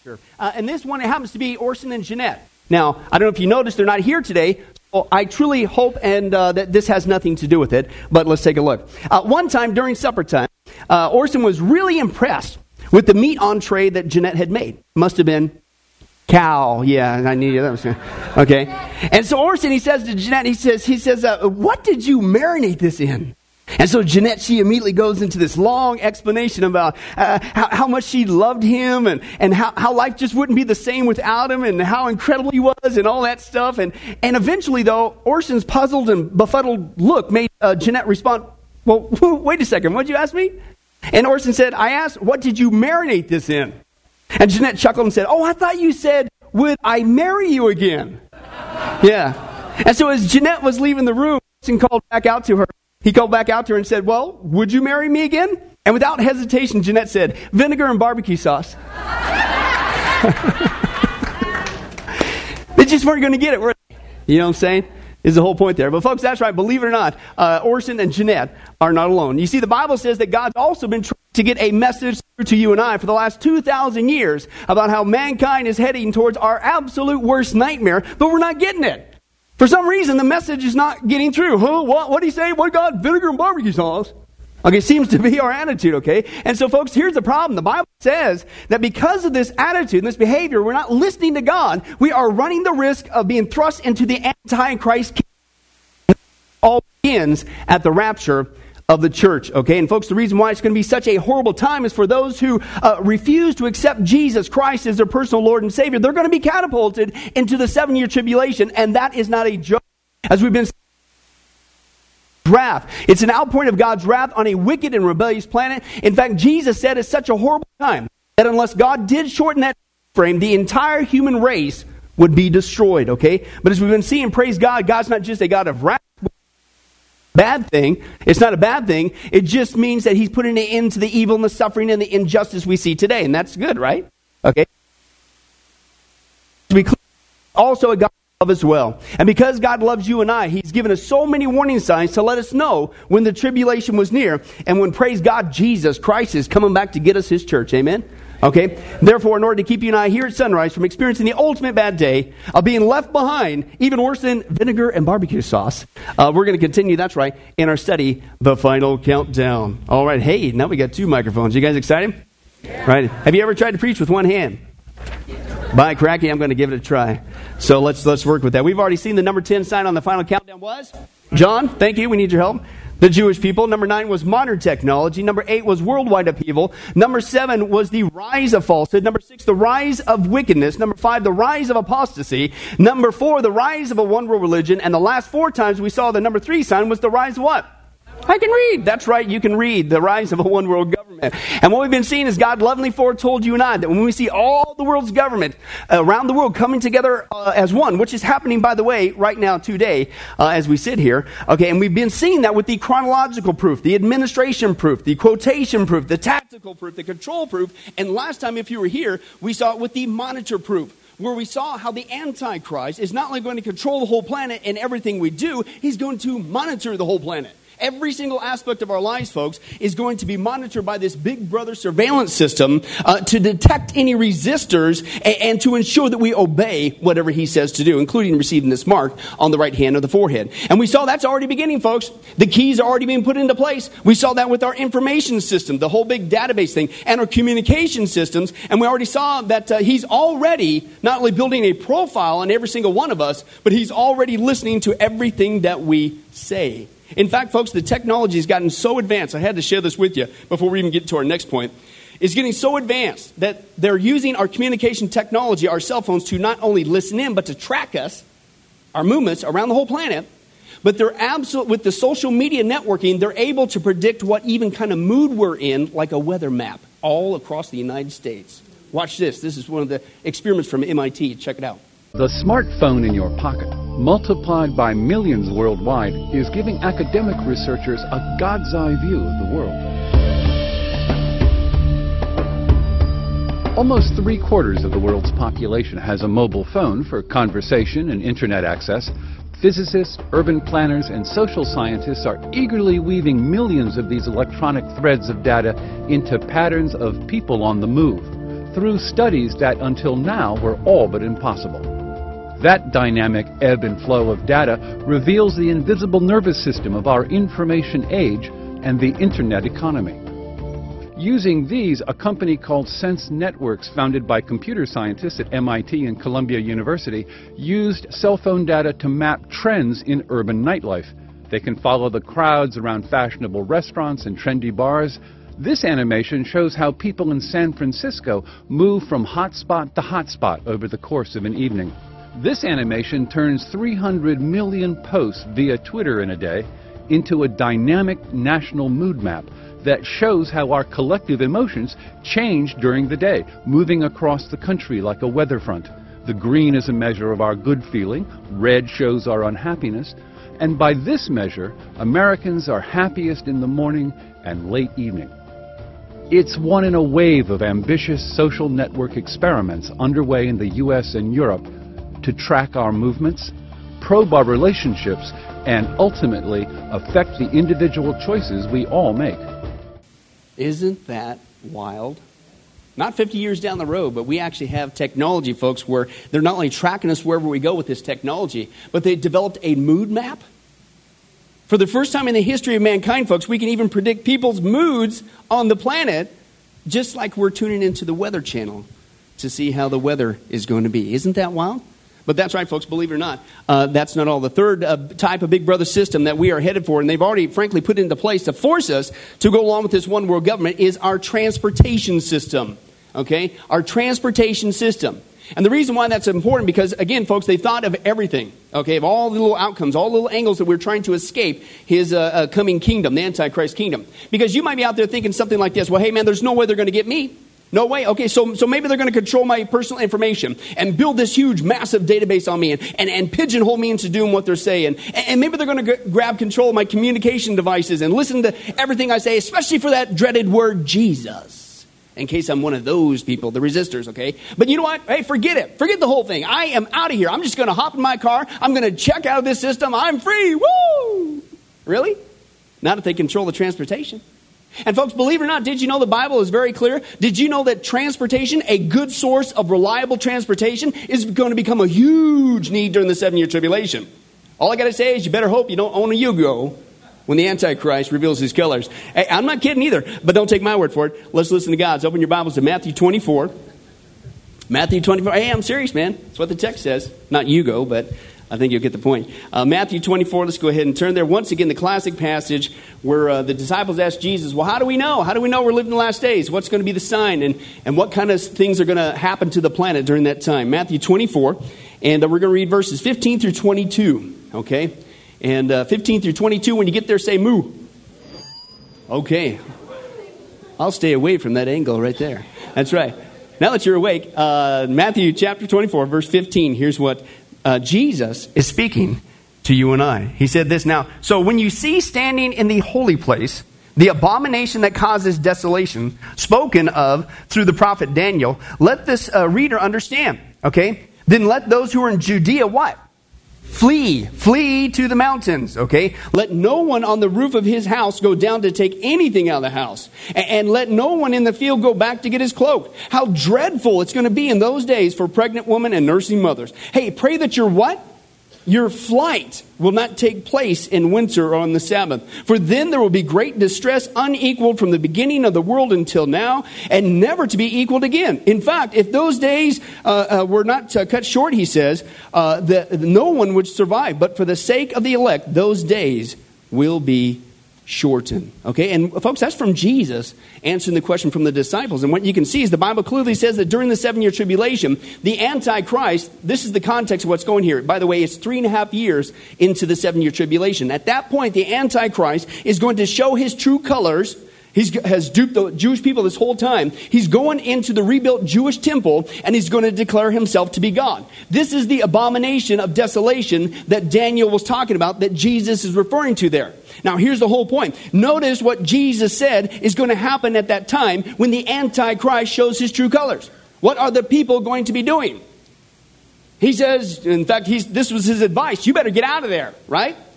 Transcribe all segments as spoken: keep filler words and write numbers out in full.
Uh, and this one, it happens to be Orson and Jeanette. Now, I don't know if you noticed, they're not here today. So I truly hope and uh, that this has nothing to do with it. But let's take a look. Uh, one time during supper time, uh, Orson was really impressed with the meat entree that Jeanette had made. Must have been cow. Yeah, I knew that was okay. And so Orson, he says to Jeanette, he says, he says, uh, what did you marinate this in? And so Jeanette, she immediately goes into this long explanation about uh, how, how much she loved him and, and how, how life just wouldn't be the same without him and how incredible he was and all that stuff. And, and eventually, though, Orson's puzzled and befuddled look made uh, Jeanette respond, well, wait a second, what'd you ask me? And Orson said, I asked, what did you marinate this in? And Jeanette chuckled and said, oh, I thought you said, would I marry you again? Yeah. And so as Jeanette was leaving the room, Orson called back out to her. He called back out to her and said, well, would you marry me again? And without hesitation, Jeanette said, vinegar and barbecue sauce. They just weren't going to get it, were they? You know what I'm saying? Is the whole point there. But folks, that's right. Believe it or not, uh, Orson and Jeanette are not alone. You see, the Bible says that God's also been trying to get a message through to you and I for the last two thousand years about how mankind is heading towards our absolute worst nightmare, but we're not getting it. For some reason, the message is not getting through. Huh? What? What do you say? What God? Vinegar and barbecue sauce? Okay, seems to be our attitude, okay? And so, folks, here's the problem. The Bible says that because of this attitude and this behavior, we're not listening to God. We are running the risk of being thrust into the Antichrist kingdom. All begins at the rapture of the church, okay? And folks, the reason why it's going to be such a horrible time is for those who uh, refuse to accept Jesus Christ as their personal Lord and Savior. They're going to be catapulted into the seven-year tribulation, and that is not a joke. As we've been saying, wrath. It's an outpouring of God's wrath on a wicked and rebellious planet. In fact, Jesus said it's such a horrible time that unless God did shorten that frame, the entire human race would be destroyed, okay? But as we've been seeing, praise God, God's not just a God of wrath. Bad thing. It's not a bad thing. It just means that he's putting an end to the evil and the suffering and the injustice we see today. And that's good, right? Okay. To be clear, also a God of love as well. And because God loves you and I, he's given us so many warning signs to let us know when the tribulation was near and when, praise God, Jesus Christ is coming back to get us his church. Amen? Okay? Therefore, in order to keep you and I here at Sunrise from experiencing the ultimate bad day of being left behind, even worse than vinegar and barbecue sauce, uh, we're going to continue, that's right, in our study, The Final Countdown. All right, hey, now we got two microphones. You guys excited? Yeah. Right. Have you ever tried to preach with one hand? Yeah. By cracky, I'm going to give it a try. So let's let's work with that. We've already seen the number ten sign on The Final Countdown was? John, thank you. We need your help. The Jewish people. Number nine was modern technology. Number eight was worldwide upheaval. Number seven was the rise of falsehood. Number six, the rise of wickedness. Number five, the rise of apostasy. Number four, the rise of a one-world religion. And the last four times we saw the number three sign was the rise of what? I can read. That's right, you can read. The rise of a one-world government. And what we've been seeing is God lovingly foretold you and I that when we see all the world's government around the world coming together uh, as one, which is happening, by the way, right now today uh, as we sit here. Okay, and we've been seeing that with the chronological proof, the administration proof, the quotation proof, the tactical proof, the control proof. And last time, if you were here, we saw it with the monitor proof, where we saw how the Antichrist is not only going to control the whole planet and everything we do, he's going to monitor the whole planet. Every single aspect of our lives, folks, is going to be monitored by this big brother surveillance system uh, to detect any resistors and, and to ensure that we obey whatever he says to do, including receiving this mark on the right hand of the forehead. And we saw that's already beginning, folks. The keys are already being put into place. We saw that with our information system, the whole big database thing, and our communication systems. And we already saw that uh, he's already not only building a profile on every single one of us, but he's already listening to everything that we say. In fact, folks, the technology has gotten so advanced. I had to share this with you before we even get to our next point. It's getting so advanced that they're using our communication technology, our cell phones, to not only listen in, but to track us, our movements around the whole planet. But they're absolute with the social media networking, they're able to predict what even kind of mood we're in, like a weather map, all across the United States. Watch this. This is one of the experiments from M I T. Check it out. The smartphone in your pocket, multiplied by millions worldwide, is giving academic researchers a God's eye view of the world. Almost three quarters of the world's population has a mobile phone for conversation and internet access. Physicists, urban planners, and social scientists are eagerly weaving millions of these electronic threads of data into patterns of people on the move. through studies that until now were all but impossible. That dynamic ebb and flow of data reveals the invisible nervous system of our information age and the internet economy. Using these, a company called Sense Networks, founded by computer scientists at M I T and Columbia University, used cell phone data to map trends in urban nightlife. They can follow the crowds around fashionable restaurants and trendy bars. This animation shows how people in San Francisco move from hotspot to hotspot over the course of an evening. This animation turns three hundred million posts via Twitter in a day into a dynamic national mood map that shows how our collective emotions change during the day, moving across the country like a weather front. The green is a measure of our good feeling, red shows our unhappiness, and by this measure, Americans are happiest in the morning and late evening. It's one in a wave of ambitious social network experiments underway in the U S and Europe to track our movements, probe our relationships, and ultimately affect the individual choices we all make. Isn't that wild? Not fifty years down the road, but we actually have technology, folks, where they're not only tracking us wherever we go with this technology, but they developed a mood map. For the first time in the history of mankind, folks, we can even predict people's moods on the planet, just like we're tuning into the Weather Channel to see how the weather is going to be. Isn't that wild? But that's right, folks, believe it or not. Uh, that's not all. The third uh, type of Big Brother system that we are headed for, and they've already, frankly, put into place to force us to go along with this one world government, is our transportation system. Okay? Our transportation system. And the reason why that's important, because, again, folks, they've thought of everything. Okay? Of all the little outcomes, all the little angles that we're trying to escape his uh, uh, coming kingdom, the Antichrist kingdom. Because you might be out there thinking something like this. Well, hey, man, there's no way they're going to get me. No way. Okay, so so maybe they're going to control my personal information and build this huge, massive database on me and, and, and pigeonhole me into doing what they're saying. And, and maybe they're going to g- grab control of my communication devices and listen to everything I say, especially for that dreaded word, Jesus. In case I'm one of those people, the resistors, okay? But you know what? Hey, forget it. Forget the whole thing. I am out of here. I'm just going to hop in my car. I'm going to check out of this system. I'm free. Woo! Really? Not if they control the transportation. And folks, believe it or not, did you know the Bible is very clear? Did you know that transportation, a good source of reliable transportation, is going to become a huge need during the seven-year tribulation? All I got to say is you better hope you don't own a Yugo when the Antichrist reveals his colors. Hey, I'm not kidding either, but don't take my word for it. Let's listen to God's. Open your Bibles to Matthew twenty-four. Matthew twenty-four. Hey, I'm serious, man. That's what the text says. Not Yugo, but I think you'll get the point. Uh, Matthew twenty-four, let's go ahead and turn there. Once again, the classic passage where uh, the disciples asked Jesus, well, how do we know? How do we know we're living the last days? What's going to be the sign? And, and what kind of things are going to happen to the planet during that time? Matthew twenty-four, and uh, we're going to read verses fifteen through twenty-two, okay? And uh, fifteen through twenty-two, when you get there, say moo. Okay. I'll stay away from that angle right there. That's right. Now that you're awake, uh, Matthew chapter twenty-four, verse fifteen, here's what Uh, Jesus is speaking to you and I. He said this now. So when you see standing in the holy place the abomination that causes desolation, spoken of through the prophet Daniel, let this uh, reader understand. Okay? Then let those who are in Judea what? Flee. Flee to the mountains. Okay? Let no one on the roof of his house go down to take anything out of the house. And, and let no one in the field go back to get his cloak. How dreadful it's going to be in those days for pregnant women and nursing mothers. Hey, pray that your what? Your flight will not take place in winter or on the Sabbath. For then there will be great distress unequaled from the beginning of the world until now, and never to be equaled again. In fact, if those days uh, uh, were not uh, cut short, he says, uh, that no one would survive. But for the sake of the elect, those days will be shortened. Okay, and folks, that's from Jesus answering the question from the disciples. And what you can see is the Bible clearly says that during the seven-year tribulation, the Antichrist, this is the context of what's going here. By the way, it's three and a half years into the seven-year tribulation. At that point, the Antichrist is going to show his true colors. He has duped the Jewish people this whole time. He's going into the rebuilt Jewish temple, and he's going to declare himself to be God. This is the abomination of desolation that Daniel was talking about, that Jesus is referring to there. Now, here's the whole point. Notice what Jesus said is going to happen at that time when the Antichrist shows his true colors. What are the people going to be doing? He says, in fact, he's, this was his advice. You better get out of there, right?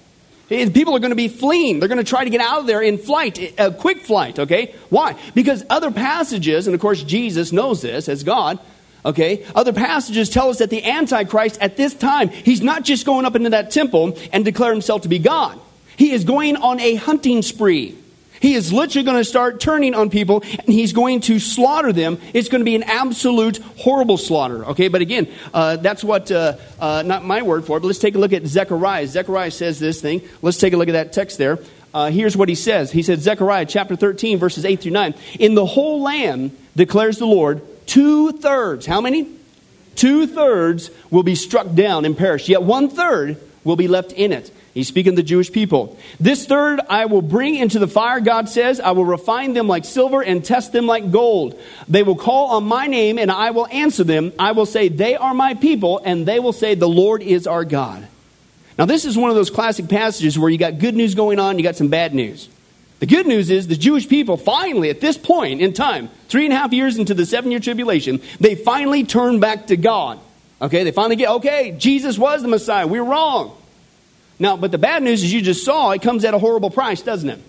People are going to be fleeing. They're going to try to get out of there in flight, a quick flight, okay? Why? Because other passages, and of course Jesus knows this as God, okay? Other passages tell us that the Antichrist at this time, he's not just going up into that temple and declare himself to be God. He is going on a hunting spree. He is literally going to start turning on people, and he's going to slaughter them. It's going to be an absolute horrible slaughter. Okay, but again, uh, that's what, uh, uh, not my word for it, but let's take a look at Zechariah. Zechariah says this thing. Let's take a look at that text there. Uh, here's what he says. He said, Zechariah chapter thirteen, verses eight through nine. In the whole land, declares the Lord, two-thirds. How many? Two-thirds will be struck down and perish. Yet one-third will be left in it. He's speaking to the Jewish people. This third I will bring into the fire, God says. I will refine them like silver and test them like gold. They will call on my name and I will answer them. I will say they are my people, and they will say the Lord is our God. Now this is one of those classic passages where you got good news going on, you got some bad news. The good news is the Jewish people finally, at this point in time, three and a half years into the seven-year tribulation, they finally turn back to God. Okay, they finally get, okay, Jesus was the Messiah. We were wrong. Now, but the bad news is you just saw it comes at a horrible price, doesn't it?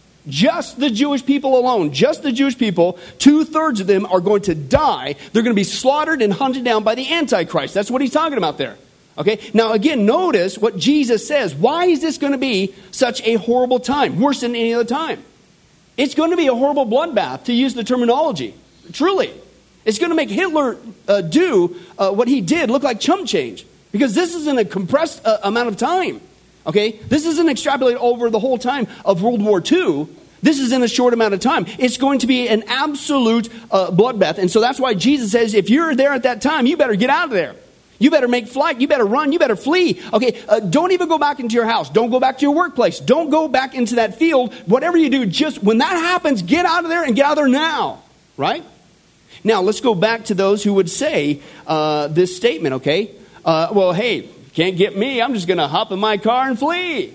Just the Jewish people alone, just the Jewish people, two-thirds of them are going to die. They're going to be slaughtered and hunted down by the Antichrist. That's what he's talking about there. Okay, now again, notice what Jesus says. Why is this going to be such a horrible time? Worse than any other time. It's going to be a horrible bloodbath, to use the terminology. Truly. It's going to make Hitler uh, do uh, what he did look like chump change. Because this is in a compressed uh, amount of time. Okay, this isn't extrapolated over the whole time of World War Two. This is in a short amount of time. It's going to be an absolute uh, bloodbath. And so that's why Jesus says, if you're there at that time, you better get out of there. You better make flight. You better run. You better flee. Okay, uh, don't even go back into your house. Don't go back to your workplace. Don't go back into that field. Whatever you do, just when that happens, get out of there and get out of there now. Right? Now, let's go back to those who would say uh, this statement, okay? Uh, well, hey, can't get me. I'm just going to hop in my car and flee.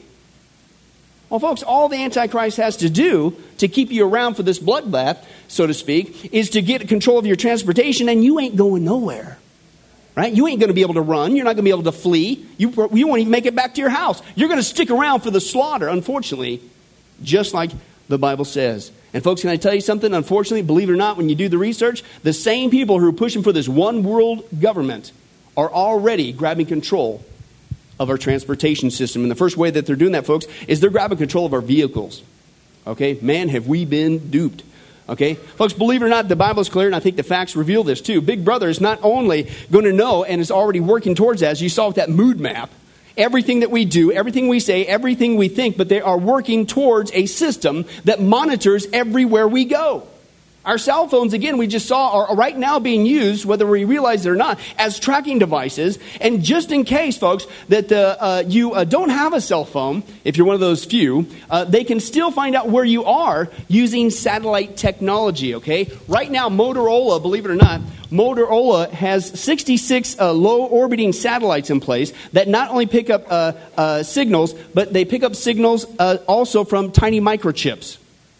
Well, folks, all the Antichrist has to do to keep you around for this bloodbath, so to speak, is to get control of your transportation, and you ain't going nowhere. Right? You ain't going to be able to run. You're not going to be able to flee. You, you won't even make it back to your house. You're going to stick around for the slaughter, unfortunately, just like the Bible says. And folks, can I tell you something? Unfortunately, believe it or not, when you do the research, the same people who are pushing for this one world government are already grabbing control of our transportation system. And the first way that they're doing that, folks, is they're grabbing control of our vehicles. Okay? Man, have we been duped. Okay? Folks, believe it or not, the Bible is clear, and I think the facts reveal this too. Big Brother is not only going to know and is already working towards that, as you saw with that mood map, everything that we do, everything we say, everything we think, but they are working towards a system that monitors everywhere we go. Our cell phones, again, we just saw, are right now being used, whether we realize it or not, as tracking devices. And just in case, folks, that uh, uh, you uh, don't have a cell phone, if you're one of those few, uh, they can still find out where you are using satellite technology, okay? Right now, Motorola, believe it or not, Motorola has sixty-six uh, low-orbiting satellites in place that not only pick up uh, uh, signals, but they pick up signals uh, also from tiny microchips.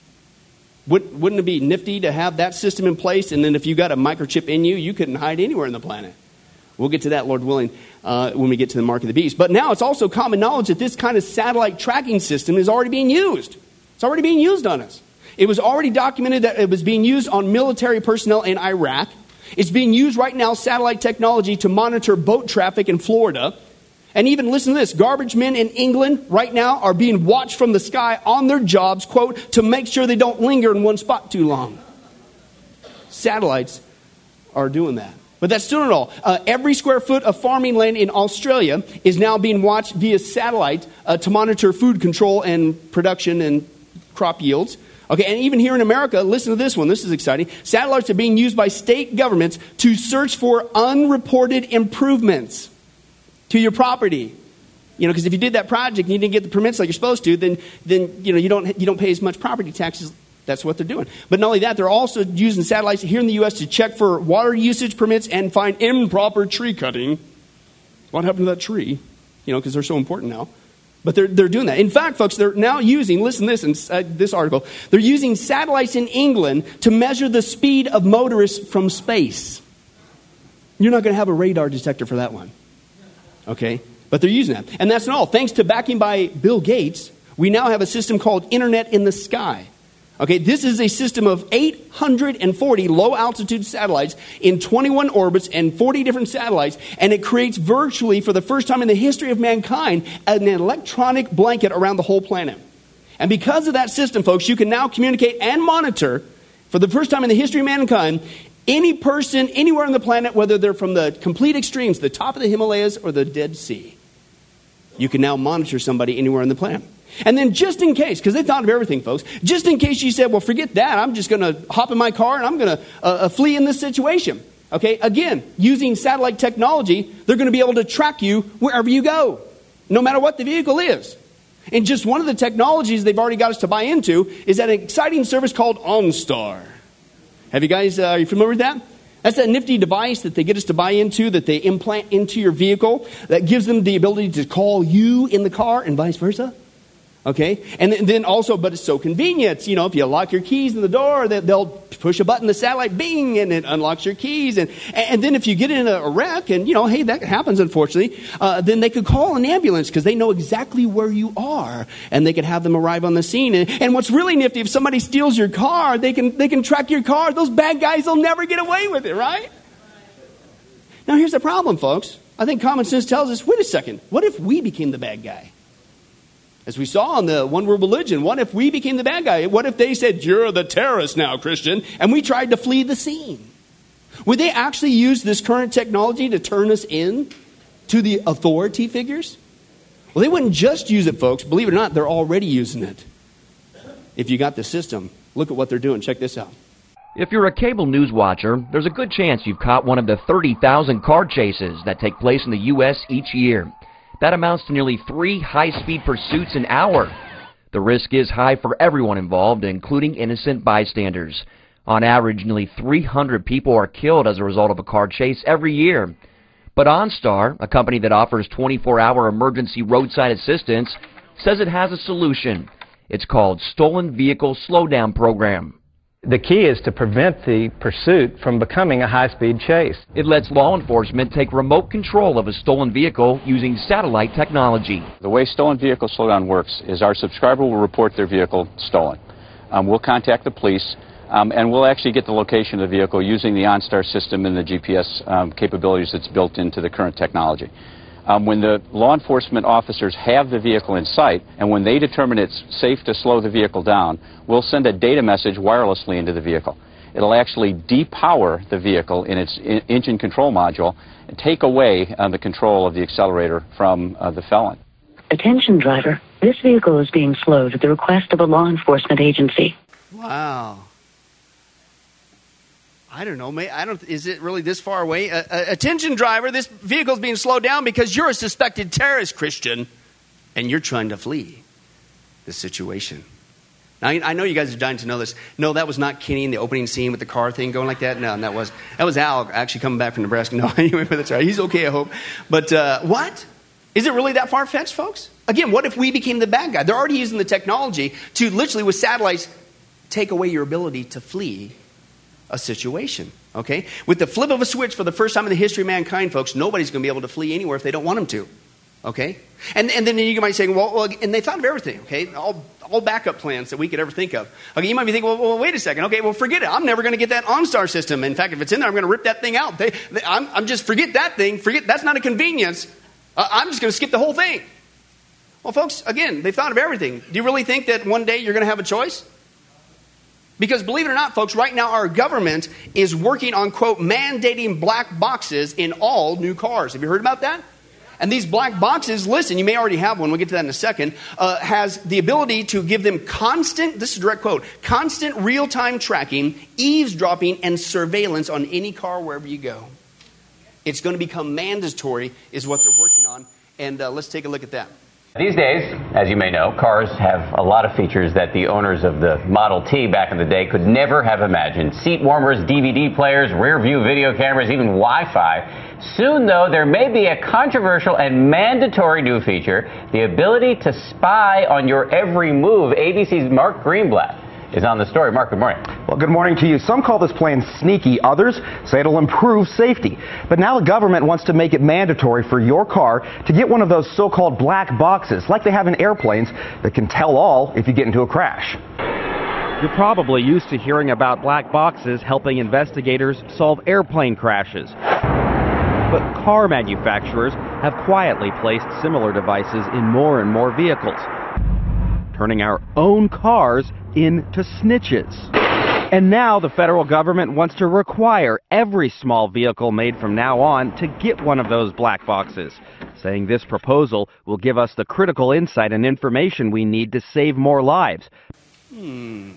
Wouldn't it be nifty to have that system in place? And then if you got a microchip in you, you couldn't hide anywhere on the planet. We'll get to that, Lord willing, uh, when we get to the mark of the beast. But now it's also common knowledge that this kind of satellite tracking system is already being used. It's already being used on us. It was already documented that it was being used on military personnel in Iraq. It's being used right now, satellite technology, to monitor boat traffic in Florida. And even, listen to this, garbage men in England right now are being watched from the sky on their jobs, quote, to make sure they don't linger in one spot too long. Satellites are doing that. But that's still not all. Uh, every square foot of farming land in Australia is now being watched via satellite uh, to monitor food control and production and crop yields. Okay, and even here in America, listen to this one. This is exciting. Satellites are being used by state governments to search for unreported improvements to your property. You know, because if you did that project and you didn't get the permits like you're supposed to, then then you know you don't you don't pay as much property taxes. That's what they're doing. But not only that, they're also using satellites here in the U S to check for water usage permits and find improper tree cutting. What happened to that tree? You know, because they're so important now. But they're they're doing that. In fact, folks, they're now using, listen to this in uh, this article, they're using satellites in England to measure the speed of motorists from space. You're not going to have a radar detector for that one. Okay? But they're using that. And that's not all. Thanks to backing by Bill Gates, we now have a system called Internet in the Sky. Okay, this is a system of eight hundred forty low-altitude satellites in twenty-one orbits and forty different satellites, and it creates virtually, for the first time in the history of mankind, an electronic blanket around the whole planet. And because of that system, folks, you can now communicate and monitor, for the first time in the history of mankind, any person anywhere on the planet, whether they're from the complete extremes, the top of the Himalayas or the Dead Sea. You can now monitor somebody anywhere on the planet. And then just in case, because they thought of everything, folks, just in case you said, well, forget that, I'm just going to hop in my car and I'm going to uh, uh, flee in this situation. Okay, again, using satellite technology, they're going to be able to track you wherever you go, no matter what the vehicle is. And just one of the technologies they've already got us to buy into is that exciting service called OnStar. Have you guys, uh, are you familiar with that? That's that nifty device that they get us to buy into, that they implant into your vehicle, that gives them the ability to call you in the car and vice versa. Okay, and then also, but it's so convenient. You know, if you lock your keys in the door, they'll push a button, the satellite, bing, and it unlocks your keys. And and then if you get in a wreck, and you know, hey, that happens unfortunately, uh, then they could call an ambulance because they know exactly where you are, and they could have them arrive on the scene. And, and what's really nifty, if somebody steals your car, they can they can track your car. Those bad guys will never get away with it, right? Now here's the problem, folks. I think common sense tells us, wait a second, what if we became the bad guy? As we saw in the one world religion, what if we became the bad guy? What if they said, you're the terrorist now, Christian, and we tried to flee the scene? Would they actually use this current technology to turn us in to the authority figures? Well, they wouldn't just use it, folks. Believe it or not, they're already using it. If you got the system, look at what they're doing. Check this out. If you're a cable news watcher, there's a good chance you've caught one of the thirty thousand car chases that take place in the U S each year. That amounts to nearly three high-speed pursuits an hour. The risk is high for everyone involved, including innocent bystanders. On average, nearly three hundred people are killed as a result of a car chase every year. But OnStar, a company that offers twenty-four hour emergency roadside assistance, says it has a solution. It's called Stolen Vehicle Slowdown Program. The key is to prevent the pursuit from becoming a high-speed chase. It lets law enforcement take remote control of a stolen vehicle using satellite technology. The way Stolen Vehicle Slowdown works is our subscriber will report their vehicle stolen. Um, we'll contact the police, um, and we'll actually get the location of the vehicle using the OnStar system and the G P S um, capabilities that's built into the current technology. Um, when the law enforcement officers have the vehicle in sight, and when they determine it's safe to slow the vehicle down, we'll send a data message wirelessly into the vehicle. It'll actually depower the vehicle in its in engine control module and take away uh, the control of the accelerator from uh, the felon. Attention, driver. This vehicle is being slowed at the request of a law enforcement agency. Wow. I don't know. I don't. Is it really this far away? Uh, uh, attention, driver. This vehicle's being slowed down because you're a suspected terrorist, Christian, and you're trying to flee the situation. Now, I know you guys are dying to know this. No, that was not Kenny in the opening scene with the car thing going like that. No, that was that was Al actually coming back from Nebraska. No, anyway, but that's right. He's okay, I hope. But uh, what? Is it really that far-fetched, folks? Again, what if we became the bad guy? They're already using the technology to literally, with satellites, take away your ability to flee a situation, okay? With the flip of a switch, for the first time in the history of mankind, folks, nobody's going to be able to flee anywhere if they don't want them to, okay? And and then you might say, well, well and they thought of everything, okay? All, all backup plans that we could ever think of. Okay, you might be thinking, well, well wait a second. Okay, well, forget it. I'm never going to get that OnStar system. In fact, if it's in there, I'm going to rip that thing out. They, they, I'm, I'm just, forget that thing. Forget, that's not a convenience. Uh, I'm just going to skip the whole thing. Well, folks, again, they've thought of everything. Do you really think that one day you're going to have a choice? Because believe it or not, folks, right now our government is working on, quote, mandating black boxes in all new cars. Have you heard about that? And these black boxes, listen, you may already have one, we'll get to that in a second, uh, has the ability to give them constant, this is a direct quote, constant real-time tracking, eavesdropping, and surveillance on any car wherever you go. It's going to become mandatory is what they're working on. And uh, let's take a look at that. These days, as you may know, cars have a lot of features that the owners of the Model T back in the day could never have imagined. Seat warmers, D V D players, rear-view video cameras, even Wi-Fi. Soon, though, there may be a controversial and mandatory new feature, the ability to spy on your every move. A B C's Mark Greenblatt is on the story. Mark, good morning. Well, good morning to you. Some call this plan sneaky. Others say it'll improve safety. But now the government wants to make it mandatory for your car to get one of those so-called black boxes, like they have in airplanes, that can tell all if you get into a crash. You're probably used to hearing about black boxes helping investigators solve airplane crashes. But car manufacturers have quietly placed similar devices in more and more vehicles, turning our own cars into snitches. And now the federal government wants to require every small vehicle made from now on to get one of those black boxes, saying this proposal will give us the critical insight and information we need to save more lives. Hmm.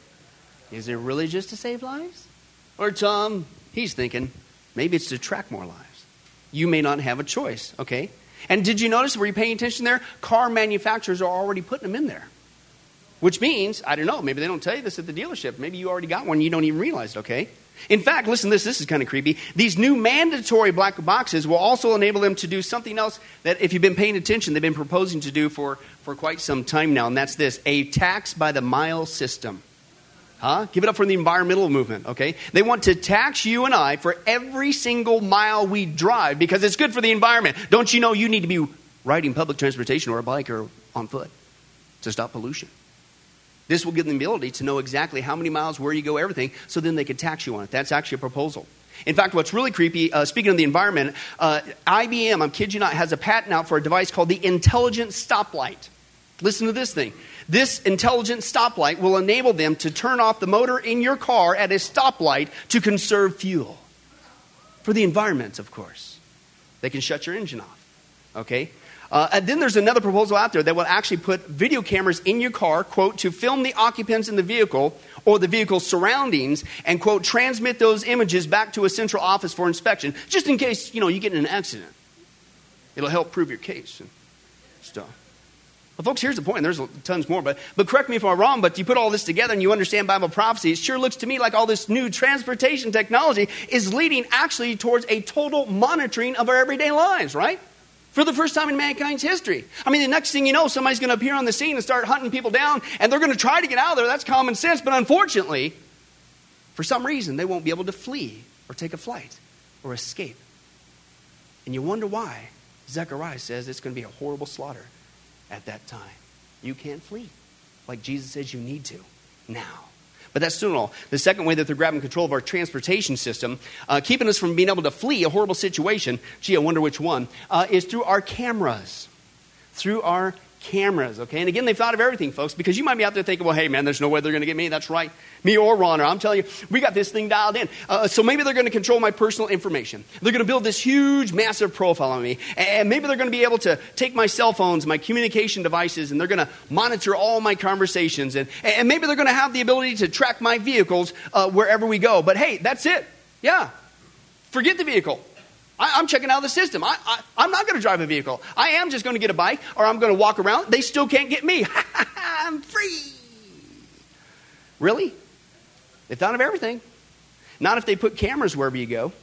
Is it really just to save lives? Or Tom, he's thinking, maybe it's to track more lives. You may not have a choice, okay? And did you notice, were you paying attention there? Car manufacturers are already putting them in there. Which means, I don't know, maybe they don't tell you this at the dealership. Maybe you already got one and you don't even realize it, okay? In fact, listen to this, this is kind of creepy. These new mandatory black boxes will also enable them to do something else that, if you've been paying attention, they've been proposing to do for, for quite some time now, and that's this, a tax by the mile system. Huh? Give it up for the environmental movement, okay? They want to tax you and I for every single mile we drive because it's good for the environment. Don't you know you need to be riding public transportation or a bike or on foot to stop pollution? This will give them the ability to know exactly how many miles, where you go, everything, so then they can tax you on it. That's actually a proposal. In fact, what's really creepy, uh, speaking of the environment, uh, I B M, I'm kidding you not, has a patent out for a device called the Intelligent Stoplight. Listen to this thing. This intelligent stoplight will enable them to turn off the motor in your car at a stoplight to conserve fuel. For the environment, of course. They can shut your engine off. Okay? Uh, and then there's another proposal out there that will actually put video cameras in your car, quote, to film the occupants in the vehicle or the vehicle's surroundings and, quote, transmit those images back to a central office for inspection, just in case, you know, you get in an accident. It'll help prove your case and stuff. Well, folks, here's the point. There's tons more, but, but correct me if I'm wrong, but you put all this together and you understand Bible prophecy, it sure looks to me like all this new transportation technology is leading actually towards a total monitoring of our everyday lives, right? For the first time in mankind's history. I mean, the next thing you know, somebody's going to appear on the scene and start hunting people down, and they're going to try to get out of there. That's common sense, but unfortunately, for some reason, they won't be able to flee or take a flight or escape. And you wonder why. Zechariah says it's going to be a horrible slaughter. At that time, you can't flee like Jesus says you need to now. But that's still not all. The second way that they're grabbing control of our transportation system, uh, keeping us from being able to flee a horrible situation, gee, I wonder which one, uh, is through our cameras. Through our cameras, okay? And again, they've thought of everything, folks, because you might be out there thinking, well, hey, man, there's no way they're going to get me. That's right. Me or Ron, or I'm telling you, we got this thing dialed in. Uh, so maybe they're going to control my personal information. They're going to build this huge, massive profile on me. And maybe they're going to be able to take my cell phones, my communication devices, and they're going to monitor all my conversations. And, and maybe they're going to have the ability to track my vehicles uh, wherever we go. But hey, that's it. Yeah. Forget the vehicle. I, I'm checking out the system. I, I, I'm not going to drive a vehicle. I am just going to get a bike or I'm going to walk around. They still can't get me. I'm free. Really? They thought of everything. Not if they put cameras wherever you go.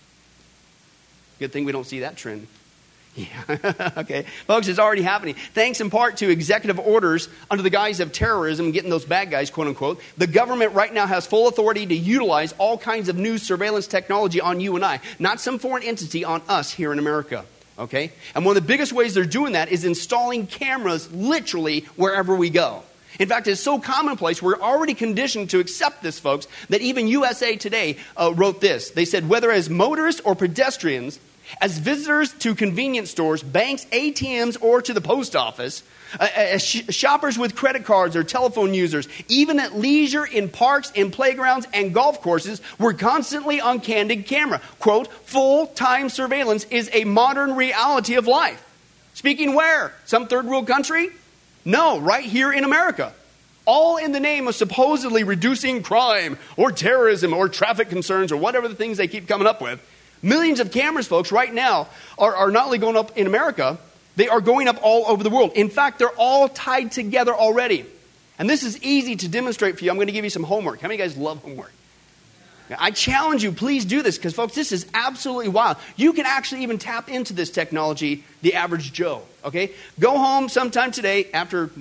Good thing we don't see that trend. Yeah, okay. Folks, it's already happening. Thanks in part to executive orders under the guise of terrorism, getting those bad guys, quote unquote, the government right now has full authority to utilize all kinds of new surveillance technology on you and I, not some foreign entity on us here in America, okay? And one of the biggest ways they're doing that is installing cameras literally wherever we go. In fact, it's so commonplace, we're already conditioned to accept this, folks, that even U S A Today uh, wrote this. They said, whether as motorists or pedestrians, as visitors to convenience stores, banks, A T Ms, or to the post office, uh, as sh- shoppers with credit cards or telephone users, even at leisure, in parks, in playgrounds, and golf courses, we're constantly on candid camera. Quote, full-time surveillance is a modern reality of life. Speaking where? Some third world country? No, right here in America. All in the name of supposedly reducing crime or terrorism or traffic concerns or whatever the things they keep coming up with. Millions of cameras, folks, right now are, are not only going up in America, they are going up all over the world. In fact, they're all tied together already. And this is easy to demonstrate for you. I'm going to give you some homework. How many of you guys love homework? I challenge you, please do this, because, folks, this is absolutely wild. You can actually even tap into this technology, the average Joe, okay? Go home sometime today after one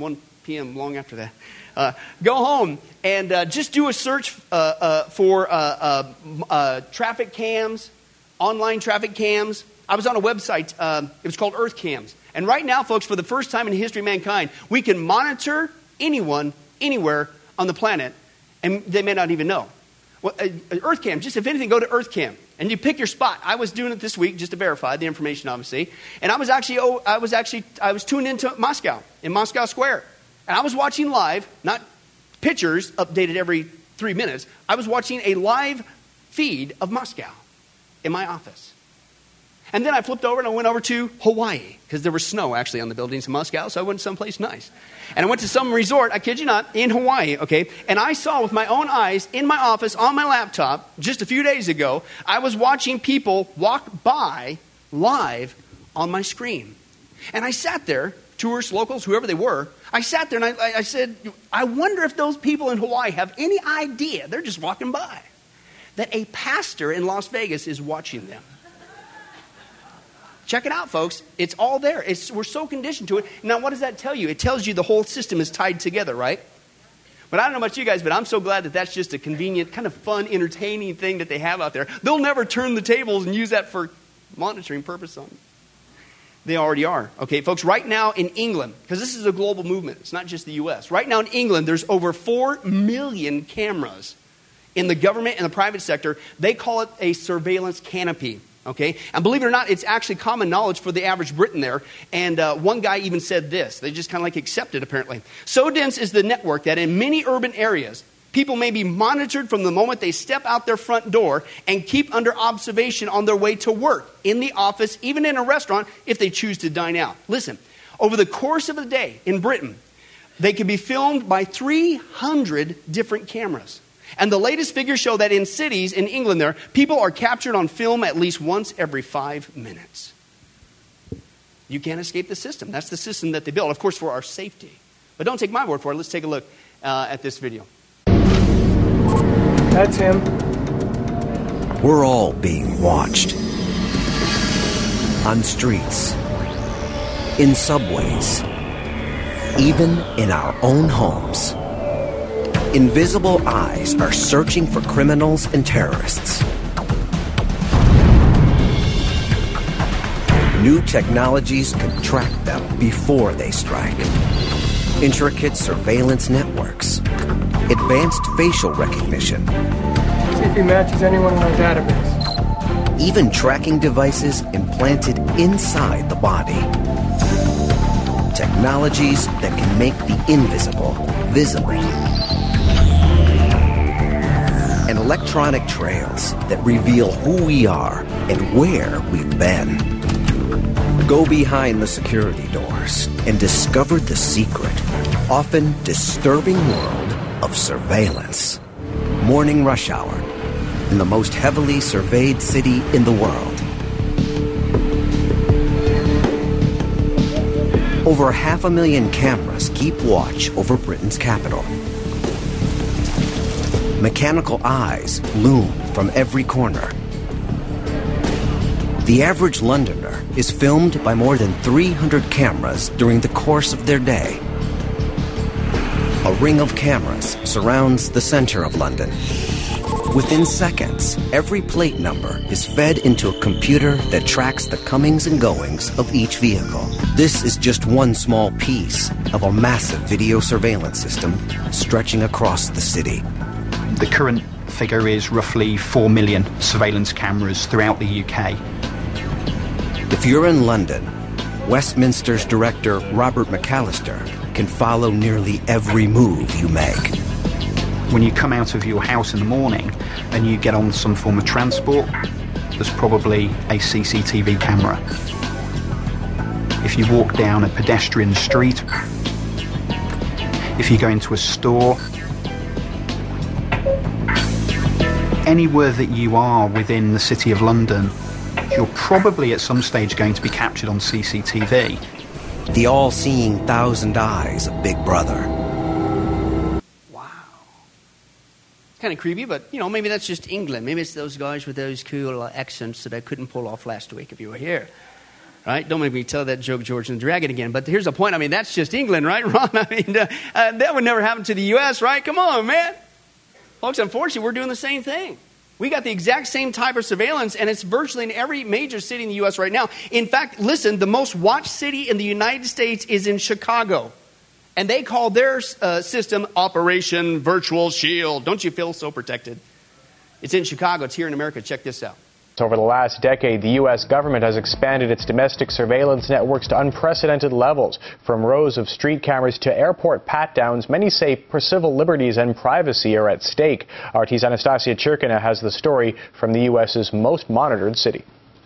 p.m. long after that. Uh, go home and uh, just do a search uh, uh, for uh, uh, uh, traffic cams, online traffic cams. I was on a website. Uh, it was called Earth Cams. And right now, folks, for the first time in the history of mankind, we can monitor anyone, anywhere on the planet, and they may not even know. Well, uh, Earth Cam, just if anything, go to Earth Cam. And you pick your spot. I was doing it this week just to verify the information, obviously. And I was actually, oh, I was actually, I was tuned into Moscow, in Moscow Square. And I was watching live, not pictures updated every three minutes. I was watching a live feed of Moscow in my office. And then I flipped over and I went over to Hawaii, because there was snow actually on the buildings in Moscow, so I went someplace nice. And I went to some resort, I kid you not, in Hawaii, okay? And I saw with my own eyes, in my office, on my laptop, just a few days ago, I was watching people walk by live on my screen. And I sat there, tourists, locals, whoever they were, I sat there and I, I said, I wonder if those people in Hawaii have any idea, they're just walking by, that a pastor in Las Vegas is watching them. Check it out, folks. It's all there. It's, we're so conditioned to it. Now, what does that tell you? It tells you the whole system is tied together, right? But I don't know about you guys, but I'm so glad that that's just a convenient, kind of fun, entertaining thing that they have out there. They'll never turn the tables and use that for monitoring purpose on. They already are. Okay, folks, right now in England, because this is a global movement. It's not just the U S. Right now in England, there's over four million cameras in the government and the private sector. They call it a surveillance canopy. Okay, and believe it or not, it's actually common knowledge for the average Briton there. And uh, one guy even said this. They just kind of like accept it, apparently. So dense is the network that in many urban areas, people may be monitored from the moment they step out their front door and keep under observation on their way to work, in the office, even in a restaurant, if they choose to dine out. Listen, over the course of a day in Britain, they can be filmed by three hundred different cameras. And the latest figures show that in cities in England there, people are captured on film at least once every five minutes. You can't escape the system. That's the system that they built, of course, for our safety. But don't take my word for it. Let's take a look uh, at this video. That's him. We're all being watched. On streets, in subways, even in our own homes. Invisible eyes are searching for criminals and terrorists. New technologies can track them before they strike. Intricate surveillance networks, advanced facial recognition. See if he matches anyone in our database. Even tracking devices implanted inside the body. Technologies that can make the invisible visible. And electronic trails that reveal who we are and where we've been. Go behind the security doors and discover the secret, often disturbing world of surveillance. Morning rush hour in the most heavily surveyed city in the world. Over half a million cameras keep watch over Britain's capital. Mechanical eyes loom from every corner. The average Londoner is filmed by more than three hundred cameras during the course of their day. A ring of cameras surrounds the center of London. Within seconds, every plate number is fed into a computer that tracks the comings and goings of each vehicle. This is just one small piece of a massive video surveillance system stretching across the city. The current figure is roughly four million surveillance cameras throughout the U K. If you're in London, Westminster's director Robert McAllister can follow nearly every move you make. When you come out of your house in the morning and you get on some form of transport, there's probably a C C T V camera. If you walk down a pedestrian street, if you go into a store, anywhere that you are within the City of London, you're probably at some stage going to be captured on C C T V. The all-seeing thousand eyes of Big Brother. Wow. Kind of creepy, but, you know, maybe that's just England. Maybe it's those guys with those cool uh, accents that I couldn't pull off last week if you were here. Right? Don't make me tell that joke, George and the Dragon again. But here's the point. I mean, that's just England, right, Ron? I mean, uh, uh, that would never happen to the U S, right? Come on, man. Folks, unfortunately, we're doing the same thing. We got the exact same type of surveillance, and it's virtually in every major city in the U S right now. In fact, listen, the most watched city in the United States is in Chicago. And they call their uh, system Operation Virtual Shield. Don't you feel so protected? It's in Chicago. It's here in America. Check this out. Over the last decade, the U S government has expanded its domestic surveillance networks to unprecedented levels. From rows of street cameras to airport pat-downs, many say civil liberties and privacy are at stake. R T's Anastasia Churkina has the story from the U S's most monitored city.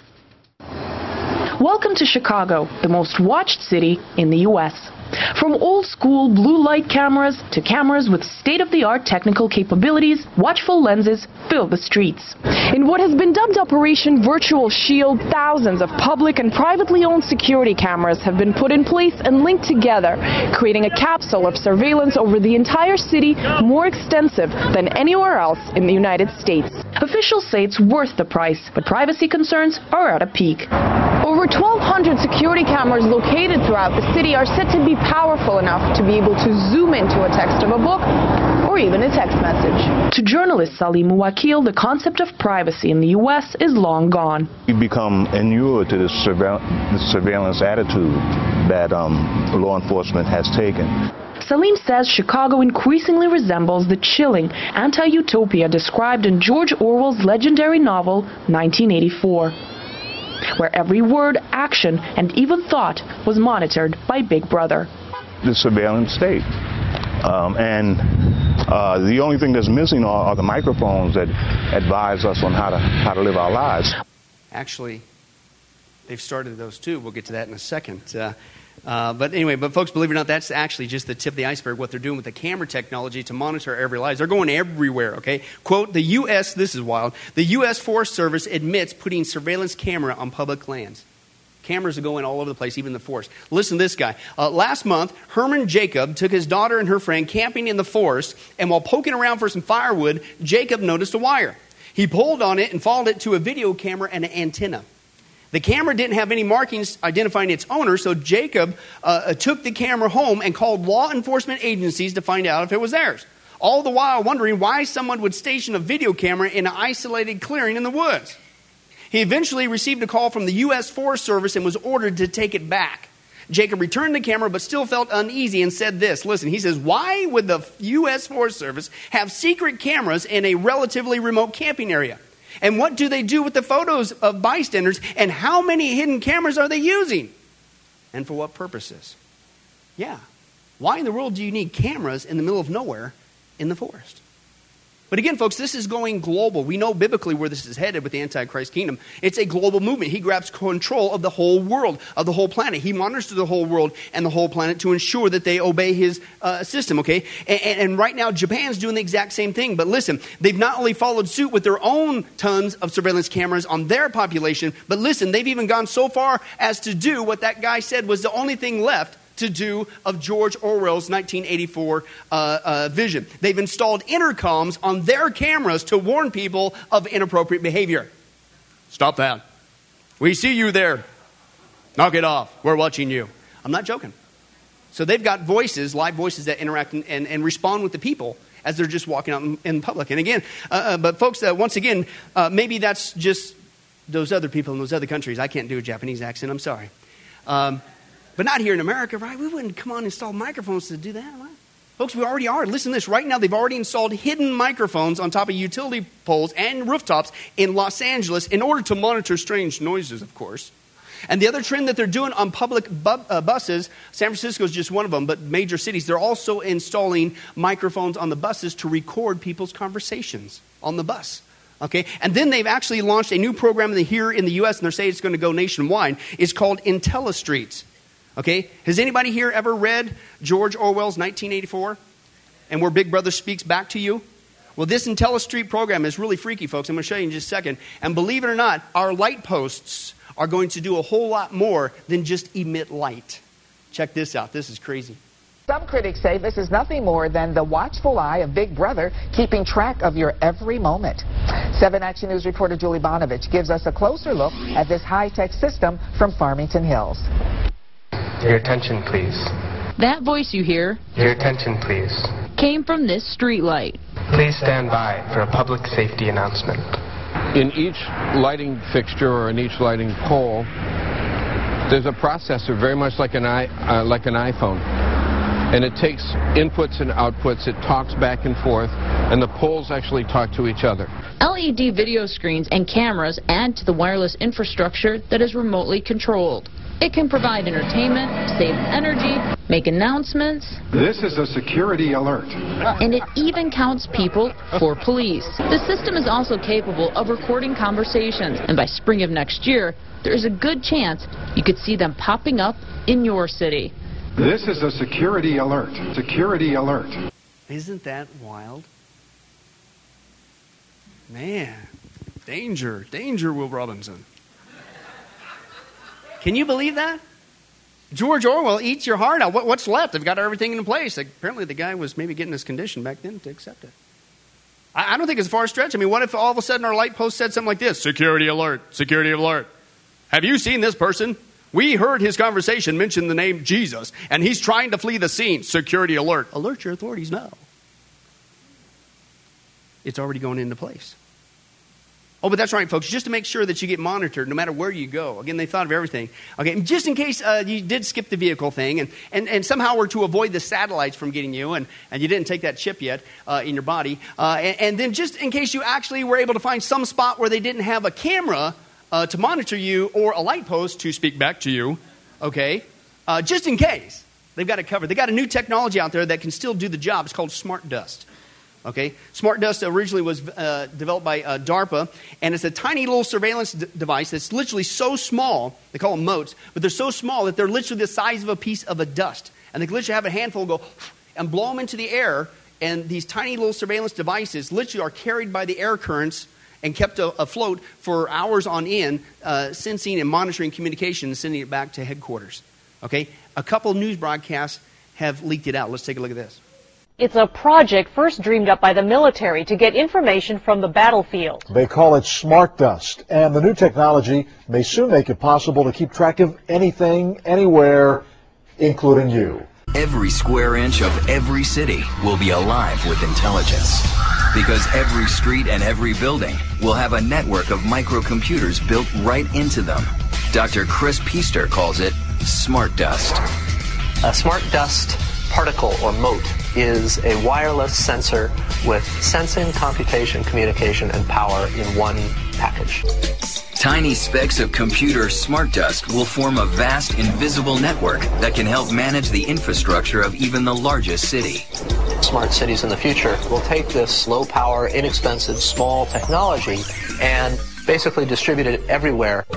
Welcome to Chicago, the most watched city in the U S From old-school blue light cameras to cameras with state-of-the-art technical capabilities, watchful lenses fill the streets. In what has been dubbed Operation Virtual Shield, thousands of public and privately owned security cameras have been put in place and linked together, creating a capsule of surveillance over the entire city more extensive than anywhere else in the United States. Officials say it's worth the price, but privacy concerns are at a peak. Over twelve hundred security cameras located throughout the city are said to be powerful enough to be able to zoom into a text of a book or even a text message. To journalist Salim Muwakil, the concept of privacy in the U S is long gone. We become inured to this surveil surveillance attitude that um, law enforcement has taken. Salim says Chicago increasingly resembles the chilling anti-utopia described in George Orwell's legendary novel nineteen eighty-four. Where every word, action, and even thought was monitored by Big Brother. The surveillance state. Um, and uh, the only thing that's missing are, are the microphones that advise us on how to, how to live our lives. Actually, they've started those too. We'll get to that in a second. Uh, Uh, but anyway, but folks, believe it or not, that's actually just the tip of the iceberg, what they're doing with the camera technology to monitor every life. They're going everywhere, okay? Quote, the U S, this is wild, the U S Forest Service admits putting surveillance camera on public lands. Cameras are going all over the place, even in the forest. Listen to this guy. Uh, last month, Herman Jacob took his daughter and her friend camping in the forest, and while poking around for some firewood, Jacob noticed a wire. He pulled on it and followed it to a video camera and an antenna. The camera didn't have any markings identifying its owner, so Jacob uh, took the camera home and called law enforcement agencies to find out if it was theirs. All the while wondering why someone would station a video camera in an isolated clearing in the woods. He eventually received a call from the U S Forest Service and was ordered to take it back. Jacob returned the camera but still felt uneasy and said this. Listen, he says, why would the U S Forest Service have secret cameras in a relatively remote camping area? And what do they do with the photos of bystanders? And how many hidden cameras are they using? And for what purposes? Yeah. Why in the world do you need cameras in the middle of nowhere in the forest? But again, folks, this is going global. We know biblically where this is headed with the Antichrist kingdom. It's a global movement. He grabs control of the whole world, of the whole planet. He monitors the whole world and the whole planet to ensure that they obey his uh, system, okay? And, and right now, Japan's doing the exact same thing. But listen, they've not only followed suit with their own tons of surveillance cameras on their population, but listen, they've even gone so far as to do what that guy said was the only thing left to do of George Orwell's nineteen eighty-four uh, uh, vision. They've installed intercoms on their cameras to warn people of inappropriate behavior. Stop that. We see you there. Knock it off. We're watching you. I'm not joking. So they've got voices, live voices that interact and, and, and respond with the people as they're just walking out in, in public. And again, uh, uh, but folks, uh, once again, uh, maybe that's just those other people in those other countries. I can't do a Japanese accent. I'm sorry. Um, But not here in America, right? We wouldn't come on and install microphones to do that, right? Folks, we already are. Listen to this. Right now, they've already installed hidden microphones on top of utility poles and rooftops in Los Angeles in order to monitor strange noises, of course. And the other trend that they're doing on public bu- uh, buses, San Francisco is just one of them, but major cities, they're also installing microphones on the buses to record people's conversations on the bus. Okay, and then they've actually launched a new program here in the U S, and they're saying it's going to go nationwide. It's called IntelliStreets. Okay, has anybody here ever read George Orwell's nineteen eighty-four and where Big Brother speaks back to you? Well, this IntelliStreet program is really freaky, folks. I'm going to show you in just a second. And believe it or not, our light posts are going to do a whole lot more than just emit light. Check this out. This is crazy. Some critics say this is nothing more than the watchful eye of Big Brother keeping track of your every moment. seven Action News reporter Julie Bonovich gives us a closer look at this high-tech system from Farmington Hills. Your attention, please. That voice you hear, Your attention, please. came from this streetlight. Please stand by for a public safety announcement. In each lighting fixture or in each lighting pole, there's a processor very much like an, i, uh, like an iPhone. And it takes inputs and outputs, it talks back and forth, and the poles actually talk to each other. L E D video screens and cameras add to the wireless infrastructure that is remotely controlled. It can provide entertainment, save energy, make announcements. This is a security alert. And it even counts people for police. The system is also capable of recording conversations, and by spring of next year, there is a good chance you could see them popping up in your city. This is a security alert. Security alert. Isn't that wild? Man, danger, danger, Will Robinson. Can you believe that? George Orwell eats your heart out. What, what's left? They've got everything in place. Like, apparently the guy was maybe getting his condition back then to accept it. I, I don't think it's a far stretch. I mean, what if all of a sudden our light post said something like this? Security alert, security alert. Have you seen this person? We heard his conversation mention the name Jesus, and he's trying to flee the scene. Security alert. Alert your authorities now. It's already going into place. Oh, but that's right, folks. Just to make sure that you get monitored no matter where you go. Again, they thought of everything. Okay, just in case uh, you did skip the vehicle thing and, and, and somehow were to avoid the satellites from getting you and, and you didn't take that chip yet uh, in your body. Uh, and, and then just in case you actually were able to find some spot where they didn't have a camera uh, to monitor you or a light post to speak back to you, okay, uh, just in case. They've got it covered. They've got a new technology out there that can still do the job. It's called Smart Dust. Okay, Smart Dust originally was uh, developed by uh, DARPA, and it's a tiny little surveillance d- device that's literally so small, they call them motes, but they're so small that they're literally the size of a piece of a dust. And they can literally have a handful go and blow them into the air, and these tiny little surveillance devices literally are carried by the air currents and kept a- afloat for hours on end, uh, sensing and monitoring communication and sending it back to headquarters. Okay, a couple of news broadcasts have leaked it out. Let's take a look at this. It's a project first dreamed up by the military to get information from the battlefield. They call it Smart Dust, and the new technology may soon make it possible to keep track of anything, anywhere, including you. Every square inch of every city will be alive with intelligence, because every street and every building will have a network of microcomputers built right into them. Doctor Chris Piester calls it Smart Dust. A Smart Dust particle or mote is a wireless sensor with sensing, computation, communication, and power in one package. Tiny specks of computer smart dust will form a vast invisible network that can help manage the infrastructure of even the largest city. Smart cities in the future will take this low power, inexpensive, small technology and basically distribute it everywhere.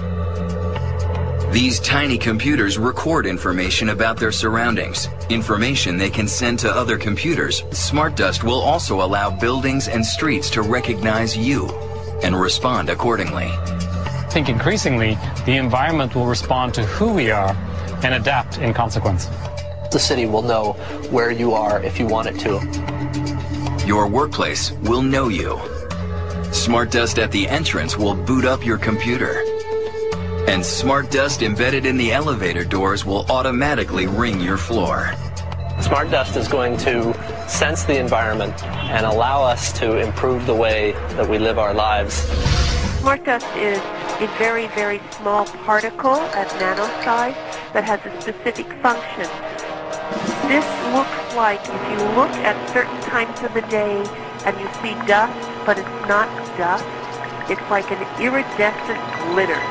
These tiny computers record information about their surroundings, information they can send to other computers. Smart Dust will also allow buildings and streets to recognize you and respond accordingly. I think increasingly the environment will respond to who we are and adapt in consequence. The city will know where you are if you want it to. Your workplace will know you. Smart Dust at the entrance will boot up your computer. And Smart Dust embedded in the elevator doors will automatically ring your floor. Smart Dust is going to sense the environment and allow us to improve the way that we live our lives. Smart Dust is a very, very small particle at nano size that has a specific function. This looks like, if you look at certain times of the day and you see dust, but it's not dust, it's like an iridescent glitter.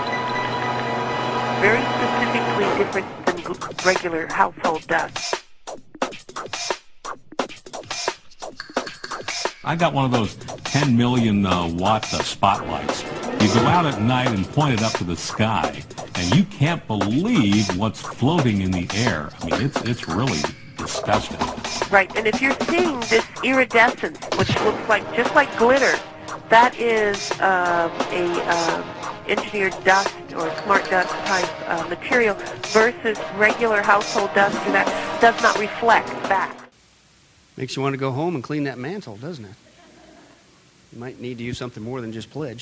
Very specifically different than regular household dust. I got one of those ten million uh, watt uh, spotlights. You go out at night and point it up to the sky, and you can't believe what's floating in the air. I mean, it's it's really disgusting. Right, and if you're seeing this iridescence, which looks like just like glitter, that is um, a um, engineered dust or smart dust type uh, material versus regular household dust that does not reflect back. Makes you want to go home and clean that mantle, doesn't it? You might need to use something more than just pledge.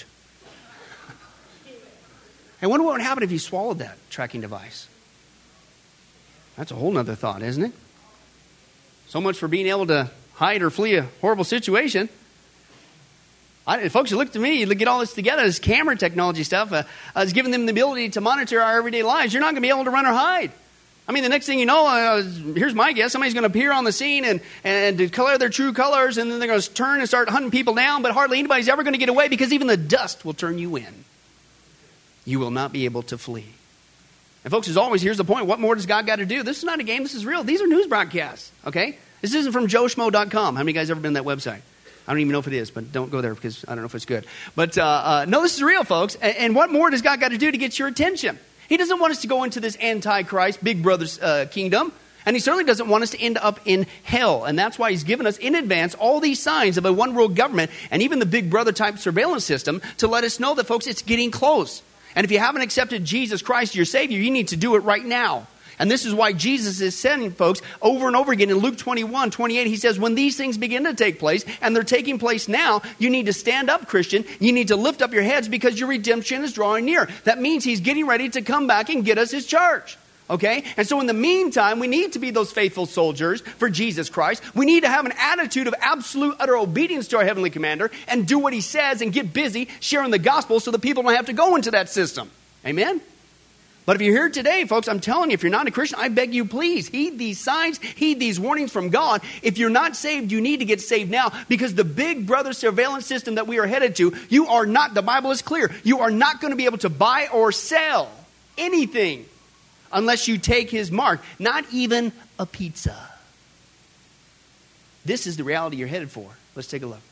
I wonder what would happen if you swallowed that tracking device. That's a whole nother thought, isn't it? So much for being able to hide or flee a horrible situation. I, folks, you look to me, you get all this together, this camera technology stuff, uh, uh, is giving them the ability to monitor our everyday lives. You're not going to be able to run or hide. I mean, the next thing you know, uh, here's my guess, somebody's going to appear on the scene and, and declare their true colors, and then they're going to turn and start hunting people down, but hardly anybody's ever going to get away because even the dust will turn you in. You will not be able to flee. And folks, as always, here's the point. What more does God got to do? This is not a game. This is real. These are news broadcasts, okay? This isn't from joe schmo dot com. How many guys ever been to that website? I don't even know if it is, but don't go there because I don't know if it's good. But uh, uh, no, this is real, folks. And, and what more does God got to do to get your attention? He doesn't want us to go into this Antichrist, Big Brother's uh, kingdom. And he certainly doesn't want us to end up in hell. And that's why he's given us in advance all these signs of a one world government and even the Big Brother type surveillance system to let us know that, folks, it's getting close. And if you haven't accepted Jesus Christ, your Savior, you need to do it right now. And this is why Jesus is sending folks over and over again. In Luke twenty-one, twenty-eight, he says, when these things begin to take place, and they're taking place now, you need to stand up, Christian. You need to lift up your heads because your redemption is drawing near. That means he's getting ready to come back and get us his church. Okay? And so in the meantime, we need to be those faithful soldiers for Jesus Christ. We need to have an attitude of absolute, utter obedience to our heavenly commander and do what he says and get busy sharing the gospel so that people don't have to go into that system. Amen? But if you're here today, folks, I'm telling you, if you're not a Christian, I beg you, please, heed these signs, heed these warnings from God. If you're not saved, you need to get saved now because the Big Brother surveillance system that we are headed to, you are not, the Bible is clear, you are not going to be able to buy or sell anything unless you take his mark, not even a pizza. This is the reality you're headed for. Let's take a look.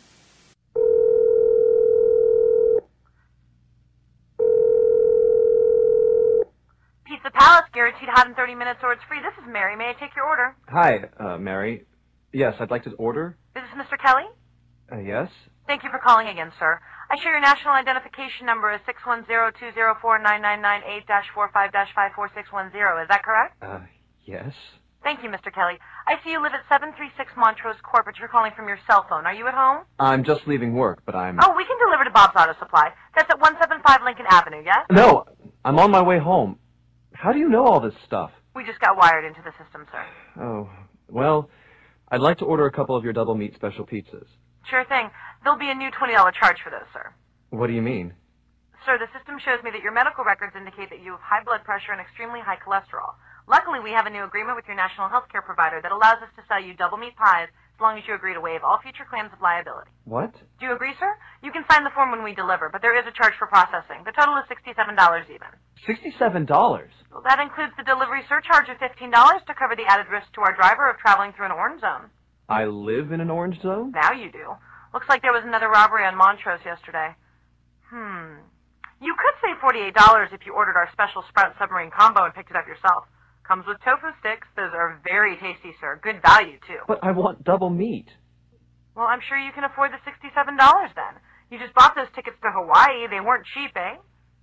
Pizza Palace, guaranteed hot in thirty minutes or it's free. This is Mary. May I take your order? Hi, uh, Mary. Yes, I'd like to order. Is this Mister Kelly? Uh, yes? Thank you for calling again, sir. I show your national identification number is six one zero two zero four nine nine nine eight dash four five dash five four six one zero. Is that correct? Uh, yes. Thank you, Mister Kelly. I see you live at seven three six Montrose Court, but you're calling from your cell phone. Are you at home? I'm just leaving work, but I'm... Oh, we can deliver to Bob's Auto Supply. That's at one seventy-five Lincoln Avenue, yes? No, I'm on my way home. How do you know all this stuff? We just got wired into the system, sir. Oh, well, I'd like to order a couple of your double meat special pizzas. Sure thing. There'll be a new twenty dollars charge for those, sir. What do you mean? Sir, the system shows me that your medical records indicate that you have high blood pressure and extremely high cholesterol. Luckily, we have a new agreement with your national health care provider that allows us to sell you double meat pies as long as you agree to waive all future claims of liability. What? Do you agree, sir? You can sign the form when we deliver, but there is a charge for processing. The total is sixty-seven dollars even. sixty-seven dollars? Well, that includes the delivery surcharge of fifteen dollars to cover the added risk to our driver of traveling through an orange zone. I live in an orange zone? Now you do. Looks like there was another robbery on Montrose yesterday. Hmm. You could save forty-eight dollars if you ordered our special Sprout Submarine Combo and picked it up yourself. Comes with tofu sticks. Those are very tasty, sir. Good value, too. But I want double meat. Well, I'm sure you can afford the sixty-seven dollars then. You just bought those tickets to Hawaii. They weren't cheap, eh?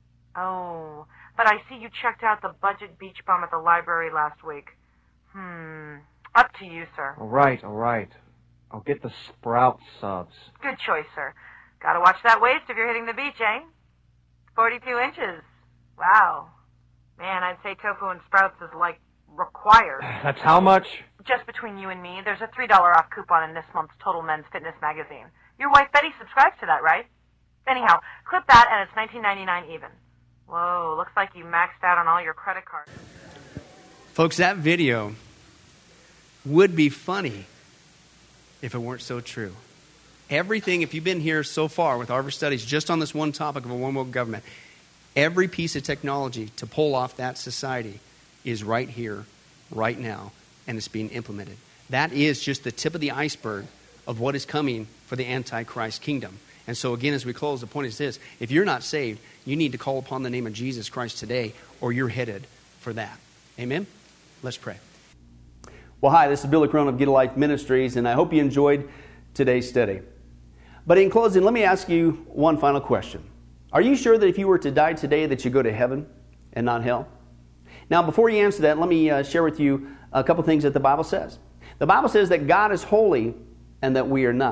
Oh, but I see you checked out the budget beach bum at the library last week. Hmm. Up to you, sir. All right, all right. I'll get the Sprout subs. Good choice, sir. Gotta watch that waist if you're hitting the beach, eh? forty-two inches. Wow. Man, I'd say tofu and Sprouts is, like, required. That's how much? Just between you and me, there's a three dollars off coupon in this month's Total Men's Fitness magazine. Your wife Betty subscribes to that, right? Anyhow, clip that and it's nineteen ninety-nine even. Whoa, looks like you maxed out on all your credit cards. Folks, that video would be funny if it weren't so true. Everything, if you've been here so far with Harvard Studies, just on this one topic of a one-world government, every piece of technology to pull off that society is right here, right now, and it's being implemented. That is just the tip of the iceberg of what is coming for the Antichrist kingdom. And so again, as we close, the point is this. If you're not saved, you need to call upon the name of Jesus Christ today, or you're headed for that. Amen? Let's pray. Well, hi, this is Billy Crone of Get a Life Ministries, and I hope you enjoyed today's study. But in closing, let me ask you one final question. Are you sure that if you were to die today that you go to heaven and not hell? Now, before you answer that, let me uh, share with you a couple things that the Bible says. The Bible says that God is holy and that we are not.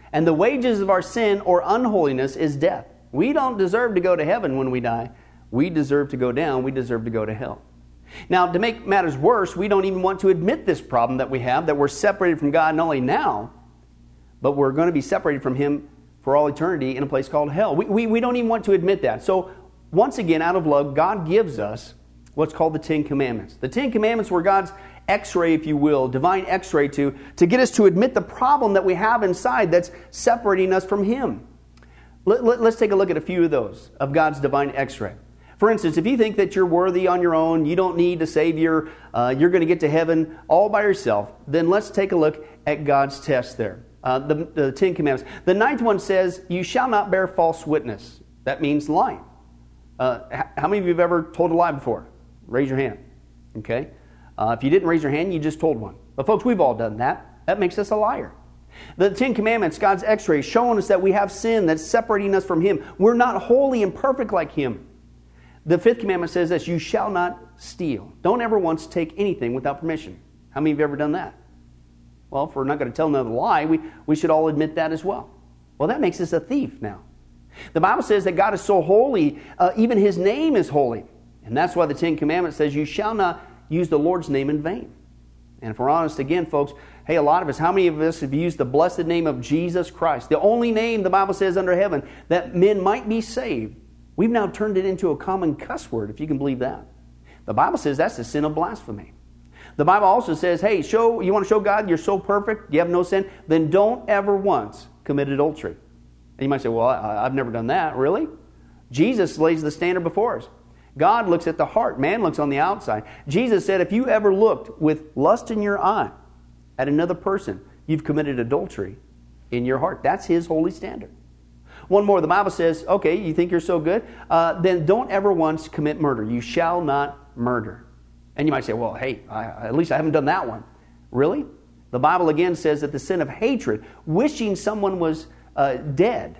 And the wages of our sin or unholiness is death. We don't deserve to go to heaven when we die. We deserve to go down. We deserve to go to hell. Now, to make matters worse, we don't even want to admit this problem that we have, that we're separated from God not only now, but we're going to be separated from Him for all eternity in a place called hell. We, we, we don't even want to admit that. So, once again, out of love, God gives us what's called the Ten Commandments. The Ten Commandments were God's x-ray, if you will, divine x-ray to, to get us to admit the problem that we have inside that's separating us from Him. Let, let, let's take a look at a few of those, of God's divine x-ray. For instance, if you think that you're worthy on your own, you don't need a Savior, uh, you're going to get to heaven all by yourself, then let's take a look at God's test there. Uh, the, the Ten Commandments. The ninth one says, you shall not bear false witness. That means lying. Uh, how many of you have ever told a lie before? Raise your hand. Okay? Uh, if you didn't raise your hand, you just told one. But folks, we've all done that. That makes us a liar. The Ten Commandments, God's x-ray, showing us that we have sin that's separating us from Him. We're not holy and perfect like Him. The fifth commandment says this, you shall not steal. Don't ever once take anything without permission. How many of you have ever done that? Well, if we're not going to tell another lie, we, we should all admit that as well. Well, that makes us a thief now. The Bible says that God is so holy, uh, even His name is holy. And that's why the Ten Commandments says you shall not use the Lord's name in vain. And if we're honest again, folks, hey, a lot of us, how many of us have used the blessed name of Jesus Christ, the only name the Bible says under heaven that men might be saved? We've now turned it into a common cuss word, if you can believe that. The Bible says that's the sin of blasphemy. The Bible also says, hey, show you want to show God you're so perfect, you have no sin, then don't ever once commit adultery. And you might say, well, I, I've never done that. Really? Jesus lays the standard before us. God looks at the heart. Man looks on the outside. Jesus said, if you ever looked with lust in your eye at another person, you've committed adultery in your heart. That's His holy standard. One more, the Bible says, okay, you think you're so good? Uh, then don't ever once commit murder. You shall not murder. And you might say, well, hey, I, at least I haven't done that one. Really? The Bible again says that the sin of hatred, wishing someone was uh, dead,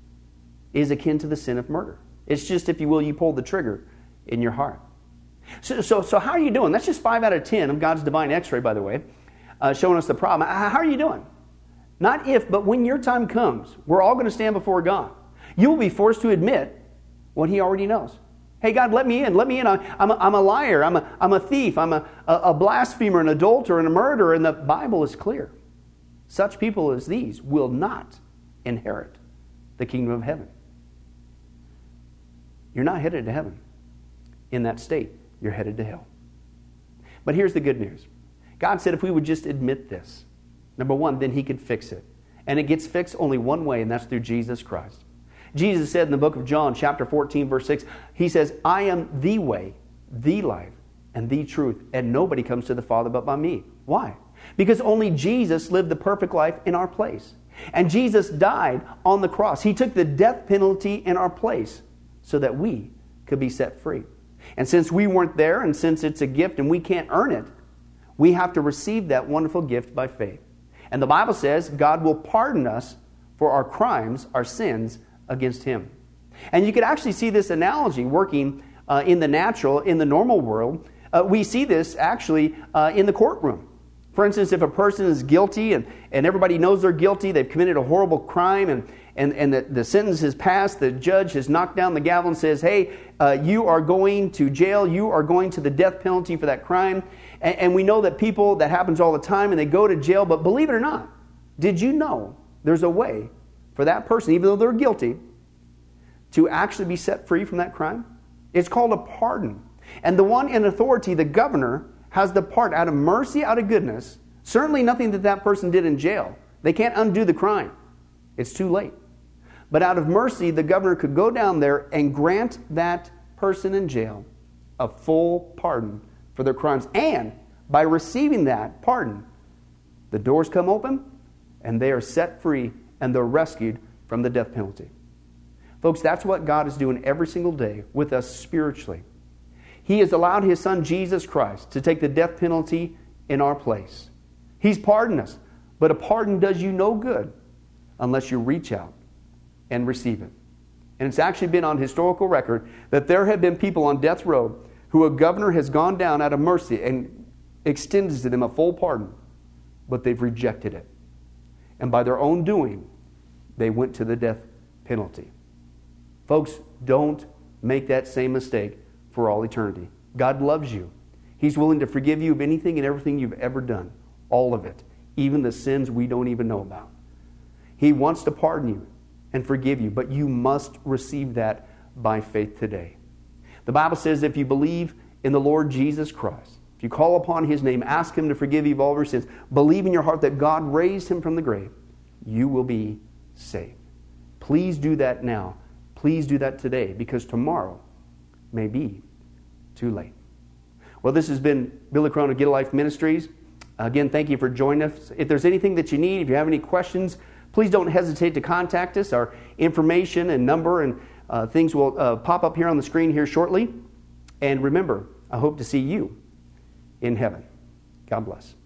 is akin to the sin of murder. It's just, if you will, you pull the trigger in your heart. So, so, so how are you doing? That's just five out of ten of God's divine x-ray, by the way, uh, showing us the problem. How are you doing? Not if, but when your time comes, we're all going to stand before God. You will be forced to admit what He already knows. Hey, God, let me in. Let me in. I'm a, I'm a liar. I'm a, I'm a thief. I'm a, a blasphemer, an adulterer, and a murderer. And the Bible is clear. Such people as these will not inherit the kingdom of heaven. You're not headed to heaven. In that state, you're headed to hell. But here's the good news. God said if we would just admit this, number one, then He could fix it. And it gets fixed only one way, and that's through Jesus Christ. Jesus said in the book of John, chapter fourteen, verse six, He says, I am the way, the life, and the truth, and nobody comes to the Father but by me. Why? Because only Jesus lived the perfect life in our place. And Jesus died on the cross. He took the death penalty in our place so that we could be set free. And since we weren't there, and since it's a gift and we can't earn it, we have to receive that wonderful gift by faith. And the Bible says God will pardon us for our crimes, our sins against Him. And you could actually see this analogy working uh, in the natural, in the normal world. Uh, we see this actually uh, in the courtroom. For instance, if a person is guilty and, and everybody knows they're guilty, they've committed a horrible crime, and, and, and the, the sentence has passed, the judge has knocked down the gavel and says, hey, uh, you are going to jail, you are going to the death penalty for that crime. And, and we know that people, that happens all the time, and they go to jail. But believe it or not, did you know there's a way for that person, even though they're guilty, to actually be set free from that crime? It's called a pardon. And the one in authority, the governor, has the part, out of mercy, out of goodness, certainly nothing that that person did in jail. They can't undo the crime. It's too late. But out of mercy, the governor could go down there and grant that person in jail a full pardon for their crimes. And by receiving that pardon, the doors come open and they are set free and they're rescued from the death penalty. Folks, that's what God is doing every single day with us spiritually. He has allowed His Son, Jesus Christ, to take the death penalty in our place. He's pardoned us. But a pardon does you no good unless you reach out and receive it. And it's actually been on historical record that there have been people on death row who a governor has gone down out of mercy and extended to them a full pardon, but they've rejected it. And by their own doing, they went to the death penalty. Folks, don't make that same mistake for all eternity. God loves you. He's willing to forgive you of anything and everything you've ever done. All of it. Even the sins we don't even know about. He wants to pardon you and forgive you, but you must receive that by faith today. The Bible says if you believe in the Lord Jesus Christ, if you call upon His name, ask Him to forgive you of all of your sins, believe in your heart that God raised Him from the grave, you will be saved. Please do that now. Please do that today, because tomorrow may be too late. Well, this has been Billy Crone of Get a Life Ministries. Again, thank you for joining us. If there's anything that you need, if you have any questions, please don't hesitate to contact us. Our information and number and uh, things will uh, pop up here on the screen here shortly. And remember, I hope to see you in heaven. God bless.